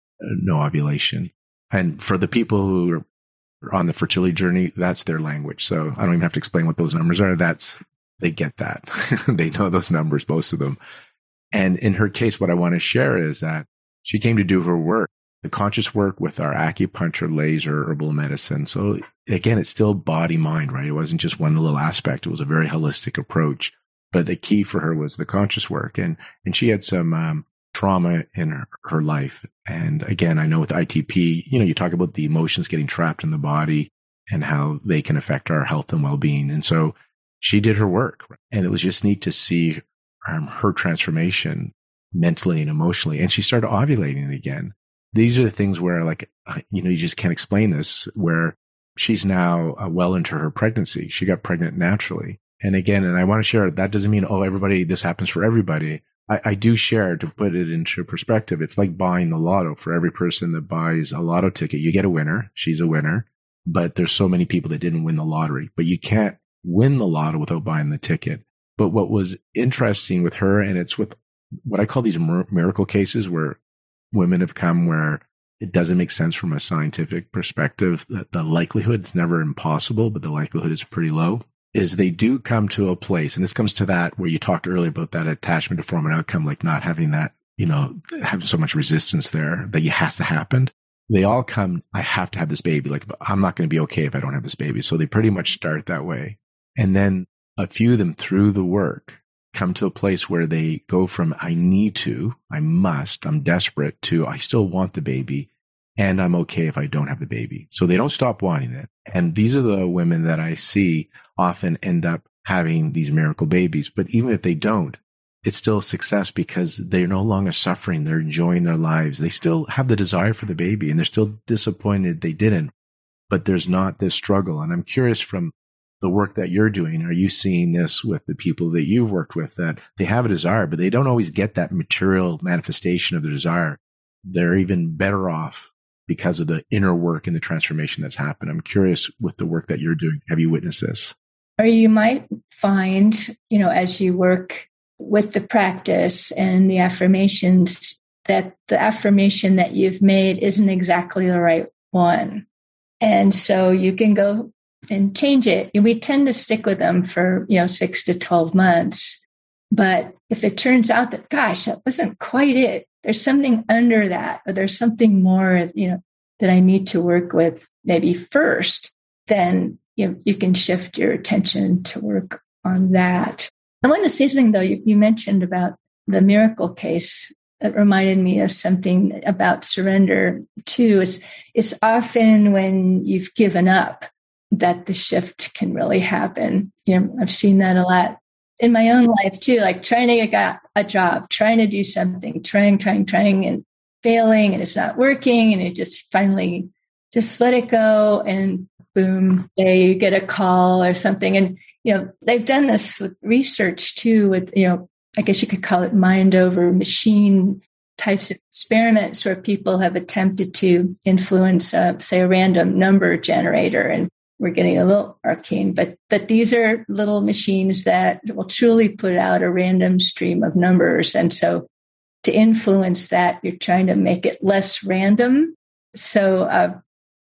no ovulation. And for the people who are on the fertility journey, that's their language. So I don't even have to explain what those numbers are. They get that. They know those numbers, most of them. And in her case, what I want to share is that she came to do her work, the conscious work with our acupuncture, laser, herbal medicine. So again, it's still body, mind, right? It wasn't just one little aspect. It was a very holistic approach. But the key for her was the conscious work. And she had some trauma in her life. And again, I know with ITP, you talk about the emotions getting trapped in the body and how they can affect our health and well-being. And so she did her work, and it was just neat to see her transformation mentally and emotionally. And she started ovulating again. These are the things where, like, you just can't explain this, where she's now well into her pregnancy. She got pregnant naturally. And again, and I want to share, that doesn't mean, this happens for everybody. I do share, to put it into perspective. It's like buying the lotto. For every person that buys a lotto ticket, you get a winner. She's a winner. But there's so many people that didn't win the lottery. But you can't win the lotto without buying the ticket. But what was interesting with her, and it's with what I call these miracle cases, where women have come where it doesn't make sense from a scientific perspective, that the likelihood is never impossible, but the likelihood is pretty low, is they do come to a place. And this comes to that where you talked earlier about that attachment to form and outcome, like not having that, having so much resistance there that it has to happen. They all come, I have to have this baby. Like, I'm not going to be okay if I don't have this baby. So they pretty much start that way. And then a few of them, through the work, come to a place where they go from I need to, I must, I'm desperate, to I still want the baby, and I'm okay if I don't have the baby. So they don't stop wanting it. And these are the women that I see often end up having these miracle babies. But even if they don't, it's still a success, because they're no longer suffering. They're enjoying their lives. They still have the desire for the baby, and they're still disappointed they didn't. But there's not this struggle. And I'm curious, from the work that you're doing, are you seeing this with the people that you've worked with, that they have a desire, but they don't always get that material manifestation of the desire? They're even better off because of the inner work and the transformation that's happened. I'm curious, with the work that you're doing, have you witnessed this? Or you might find, as you work with the practice and the affirmations, that the affirmation that you've made isn't exactly the right one. And so you can go and change it. We tend to stick with them for, 6 to 12 months. But if it turns out that, gosh, that wasn't quite it, there's something under that, or there's something more, that I need to work with maybe first, then, you can shift your attention to work on that. I want to say something, though. You mentioned about the miracle case. That reminded me of something about surrender, too. It's often when you've given up that the shift can really happen. I've seen that a lot in my own life too, like trying to get a job, trying to do something, trying and failing, and it's not working. And you just finally just let it go, and boom, you get a call or something. And, they've done this with research too, with, I guess you could call it mind over machine types of experiments, where people have attempted to influence, say, a random number generator. And we're getting a little arcane, but these are little machines that will truly put out a random stream of numbers. And so to influence that, you're trying to make it less random. So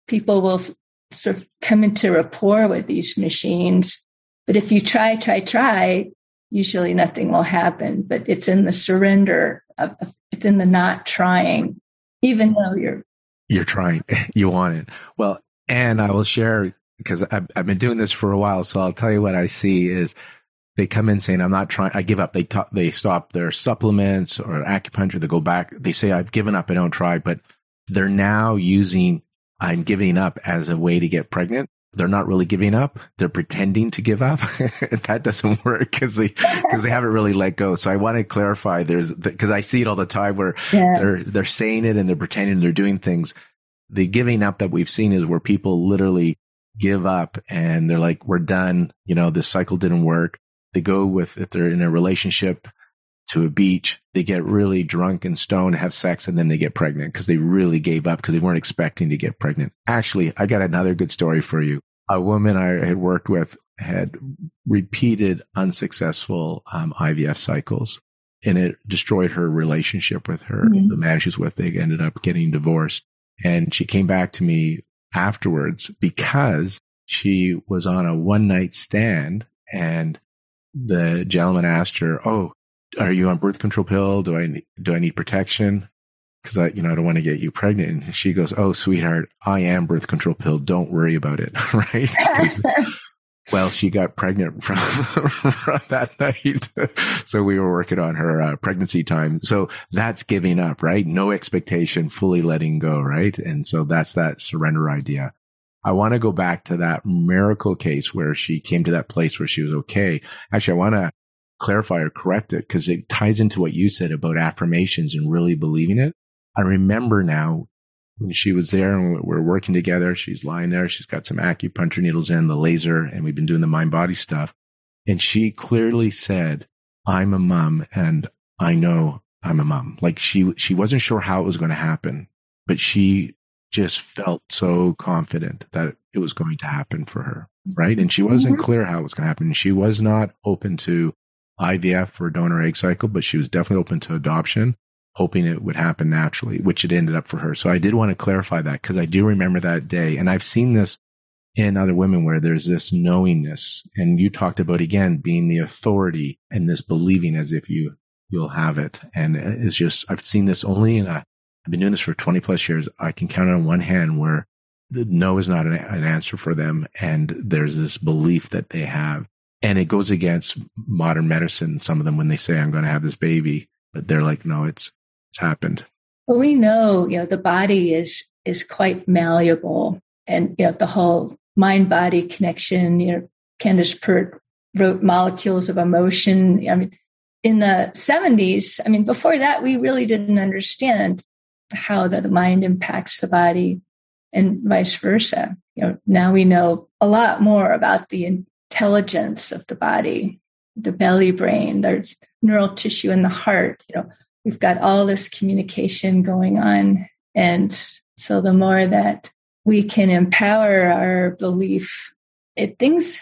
people will sort of come into rapport with these machines. But if you try, usually nothing will happen. But it's in the surrender it's in the not trying, even though you're trying, you want it. Well, and I will share, because I've been doing this for a while. So I'll tell you what I see is they come in saying, I'm not trying, I give up. They stop their supplements or acupuncture. They go back. They say, I've given up. I don't try, but they're now using, I'm giving up as a way to get pregnant. They're not really giving up. They're pretending to give up. That doesn't work because they haven't really let go. So I want to clarify because I see it all the time where they're saying it and they're pretending they're doing things. The giving up that we've seen is where people literally give up and they're like, we're done. This cycle didn't work. They go if they're in a relationship to a beach, they get really drunk and stoned, have sex, and then they get pregnant because they really gave up because they weren't expecting to get pregnant. Actually, I got another good story for you. A woman I had worked with had repeated unsuccessful IVF cycles, and it destroyed her relationship with the man she was with. They ended up getting divorced. And she came back to me afterwards because she was on a one-night stand, and the gentleman asked her, "Oh, are you on birth control pill? Do I need protection? Because I don't want to get you pregnant." And she goes, "Oh, sweetheart, I am birth control pill. Don't worry about it." Right? Well, she got pregnant from that night. So we were working on her pregnancy time. So that's giving up, right? No expectation, fully letting go, right? And so that's that surrender idea. I want to go back to that miracle case where she came to that place where she was okay. Actually, I want to clarify or correct it because it ties into what you said about affirmations and really believing it. I remember now when she was there and we're working together, she's lying there. She's got some acupuncture needles in, the laser, and we've been doing the mind body stuff. And she clearly said, I'm a mom and I know I'm a mom. Like she wasn't sure how it was going to happen, but she just felt so confident that it was going to happen for her. Right. And she wasn't clear how it was going to happen. She was not open to IVF or donor egg cycle, but she was definitely open to adoption, hoping it would happen naturally, which it ended up for her. So I did want to clarify that because I do remember that day. And I've seen this in other women where there's this knowingness. And you talked about, again, being the authority and this believing as if you'll have it. And it's just, I've seen this only I've been doing this for 20 plus years. I can count on one hand where the no is not an answer for them. And there's this belief that they have. And it goes against modern medicine. Some of them, when they say, I'm going to have this baby, but they're like, no, it's happened. Well, we know, the body is quite malleable, and, the whole mind body connection, Candace Pert wrote Molecules of Emotion. I mean, in the 70s, before that, we really didn't understand how the mind impacts the body and vice versa. Now we know a lot more about the intelligence of the body, the belly brain, there's neural tissue in the heart. We've got all this communication going on. And so the more that we can empower our belief, it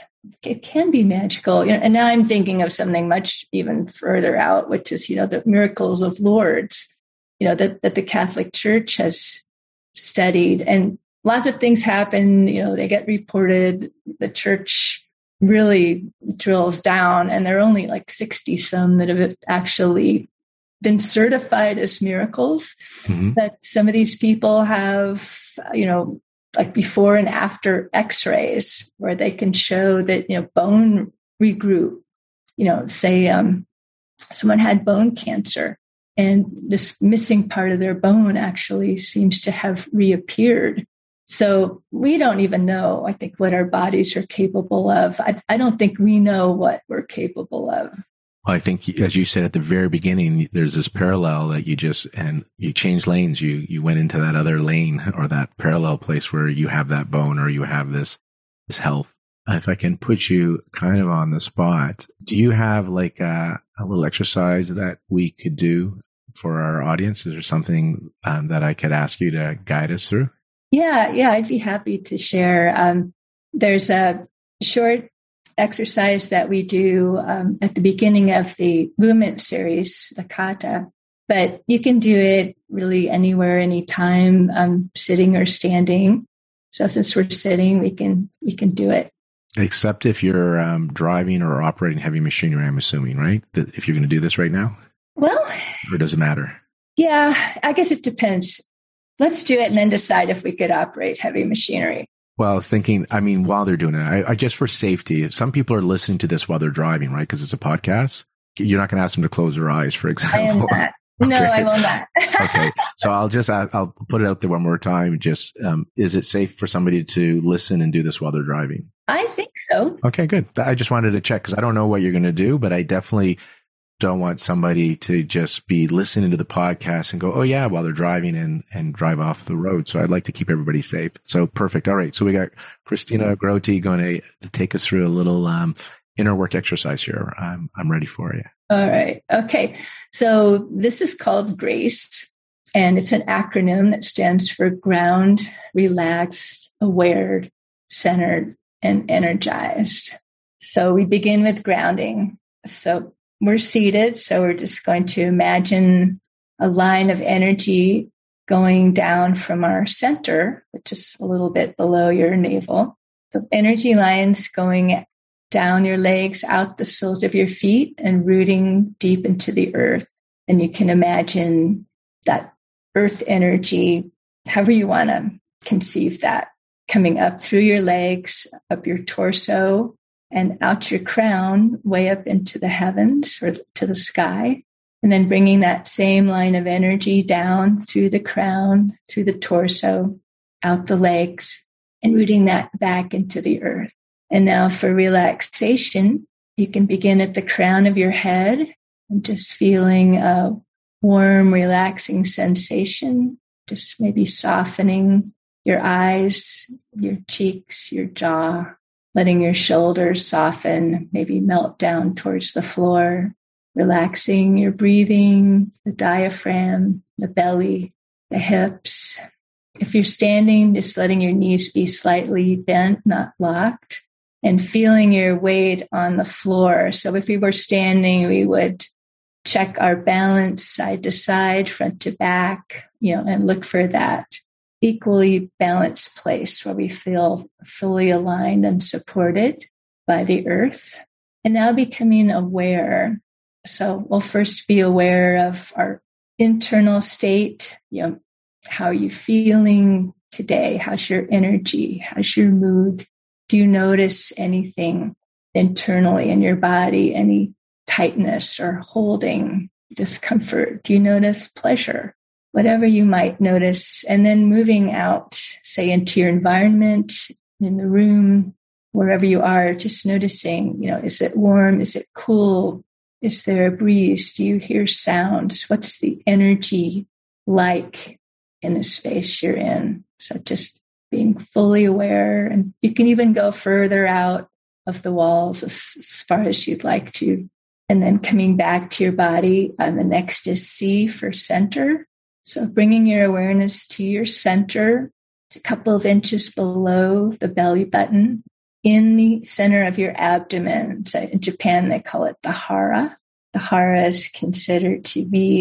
can be magical. And now I'm thinking of something much even further out, which is, the miracles of Lourdes, that the Catholic Church has studied. And lots of things happen, they get reported. The church really drills down, and there are only like 60 some that have actually been certified as miracles. That some of these people have, like before and after x-rays where they can show that, bone regroup, say someone had bone cancer and this missing part of their bone actually seems to have reappeared. So we don't even know, I think, what our bodies are capable of. I don't think we know what we're capable of. Well, I think, as you said at the very beginning, there's this parallel that you change lanes. You went into that other lane or that parallel place where you have that bone or you have this health. If I can put you kind of on the spot, do you have like a little exercise that we could do for our audience? Is there something that I could ask you to guide us through? Yeah, I'd be happy to share. There's a short exercise that we do at the beginning of the movement series, the kata, but you can do it really anywhere, anytime, sitting or standing. So since we're sitting, we can do it. Except if you're driving or operating heavy machinery, I'm assuming, right? That if you're going to do this right now? Well, or does it matter? Yeah, I guess it depends. Let's do it and then decide if we could operate heavy machinery. Well, I was thinking, while they're doing it, I just for safety, some people are listening to this while they're driving, right? Because it's a podcast. You're not going to ask them to close their eyes, for example. I am not. Okay. No, I will not. Okay. So I'll put it out there one more time. Just, is it safe for somebody to listen and do this while they're driving? I think so. Okay, good. I just wanted to check because I don't know what you're going to do, but I definitely don't want somebody to just be listening to the podcast and go, oh yeah, while they're driving and drive off the road. So I'd like to keep everybody safe. So perfect. All right. So we got Christina Grote going to take us through a little inner work exercise here. I'm ready for you. All right. Okay. So this is called GRACE, and it's an acronym that stands for ground, relaxed, aware, centered, and energized. So we begin with grounding. So we're seated, so we're just going to imagine a line of energy going down from our center, which is a little bit below your navel. The energy lines going down your legs, out the soles of your feet, and rooting deep into the earth. And you can imagine that earth energy, however you want to conceive that, coming up through your legs, up your torso, and out your crown, way up into the heavens or to the sky. And then bringing that same line of energy down through the crown, through the torso, out the legs, and rooting that back into the earth. And now for relaxation, you can begin at the crown of your head and just feeling a warm, relaxing sensation, just maybe softening your eyes, your cheeks, your jaw, letting your shoulders soften, maybe melt down towards the floor, relaxing your breathing, the diaphragm, the belly, the hips. If you're standing, just letting your knees be slightly bent, not locked, and feeling your weight on the floor. So if we were standing, we would check our balance side to side, front to back, and look for that equally balanced place where we feel fully aligned and supported by the earth. And now becoming aware. So we'll first be aware of our internal state. How are you feeling today? How's your energy? How's your mood? Do you notice anything internally in your body? Any tightness or holding, discomfort? Do you notice pleasure? Whatever you might notice, and then moving out, say, into your environment, in the room, wherever you are, just noticing, is it warm? Is it cool? Is there a breeze? Do you hear sounds? What's the energy like in the space you're in? So just being fully aware, and you can even go further out of the walls as far as you'd like to. And then coming back to your body, and the next is C for center. So bringing your awareness to your center, a couple of inches below the belly button, in the center of your abdomen. So in Japan, they call it the hara. The hara is considered to be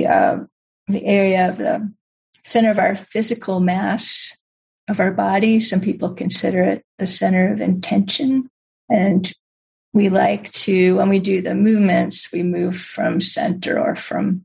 the area of the center of our physical mass of our body. Some people consider it the center of intention. And we like to, when we do the movements, we move from center or from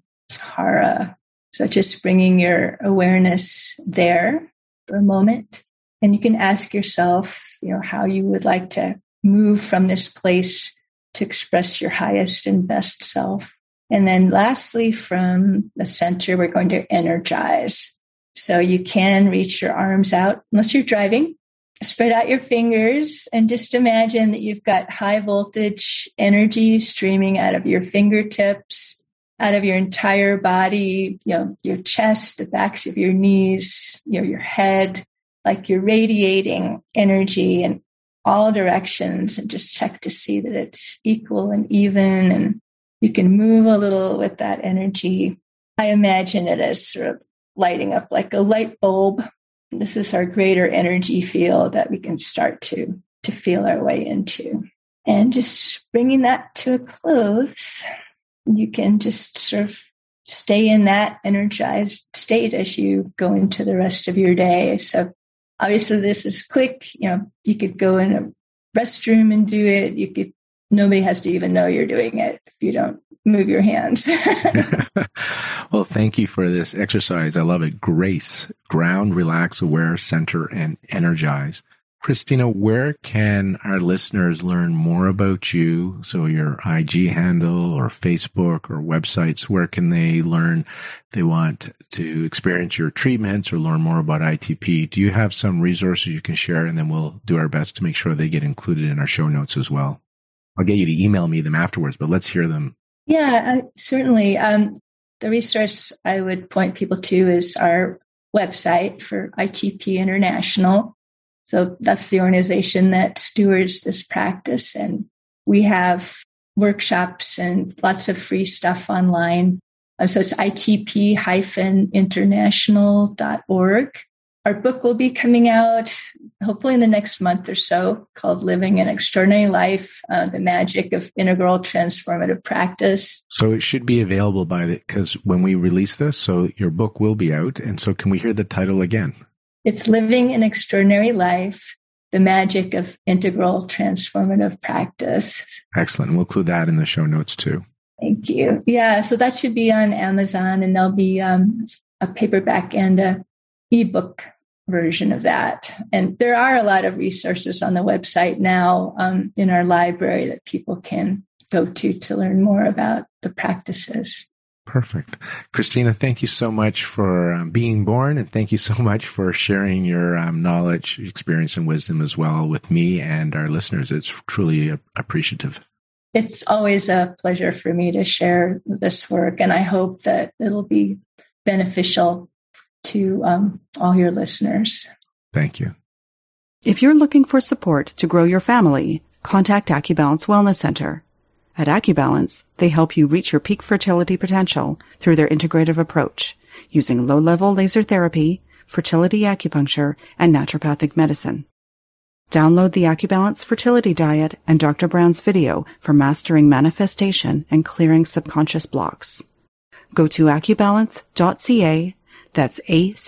hara. So just bringing your awareness there for a moment. And you can ask yourself, how you would like to move from this place to express your highest and best self. And then lastly, from the center, we're going to energize. So you can reach your arms out, unless you're driving. Spread out your fingers and just imagine that you've got high voltage energy streaming out of your fingertips, out of your entire body, your chest, the backs of your knees, your head, like you're radiating energy in all directions, and just check to see that it's equal and even, and you can move a little with that energy. I imagine it as sort of lighting up like a light bulb. This is our greater energy field that we can start to feel our way into. And just bringing that to a close, you can just sort of stay in that energized state as you go into the rest of your day. So obviously this is quick. You could go in a restroom and do it. Nobody has to even know you're doing it if you don't move your hands. Well, thank you for this exercise. I love it. GRACE, ground, relax, aware, center, and energize. Christina, where can our listeners learn more about you? So your IG handle or Facebook or websites, where can they learn if they want to experience your treatments or learn more about ITP? Do you have some resources you can share? And then we'll do our best to make sure they get included in our show notes as well. I'll get you to email me them afterwards, but let's hear them. Yeah, certainly. The resource I would point people to is our website for ITP International. So that's the organization that stewards this practice. And we have workshops and lots of free stuff online. So it's itp-international.org. Our book will be coming out hopefully in the next month or so, called Living an Extraordinary Life, The Magic of Integral Transformative Practice. So it should be available because when we release this, so your book will be out. And so can we hear the title again? It's Living an Extraordinary Life, The Magic of Integral Transformative Practice. Excellent. We'll include that in the show notes too. Thank you. Yeah, so that should be on Amazon, and there'll be a paperback and a ebook version of that. And there are a lot of resources on the website now in our library that people can go to learn more about the practices. Perfect. Christina, thank you so much for being born, and thank you so much for sharing your knowledge, experience, and wisdom as well with me and our listeners. It's truly appreciative. It's always a pleasure for me to share this work, and I hope that it'll be beneficial to all your listeners. Thank you. If you're looking for support to grow your family, contact AcuBalance Wellness Center. At AcuBalance, they help you reach your peak fertility potential through their integrative approach, using low-level laser therapy, fertility acupuncture, and naturopathic medicine. Download the AcuBalance Fertility Diet and Dr. Brown's video for mastering manifestation and clearing subconscious blocks. Go to acubalance.ca. That's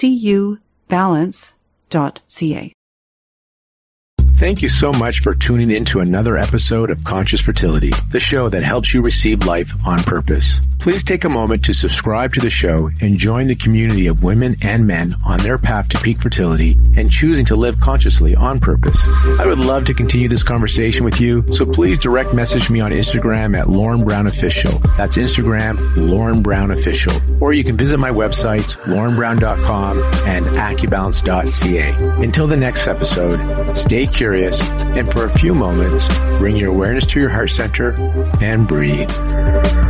acubalance.ca. Thank you so much for tuning in to another episode of Conscious Fertility, the show that helps you receive life on purpose. Please take a moment to subscribe to the show and join the community of women and men on their path to peak fertility and choosing to live consciously on purpose. I would love to continue this conversation with you, so please direct message me on Instagram at Lauren Brown Official. That's Instagram, Lauren Brown Official. Or you can visit my websites, laurenbrown.com and acubalance.ca. Until the next episode, stay curious, and for a few moments, bring your awareness to your heart center and breathe.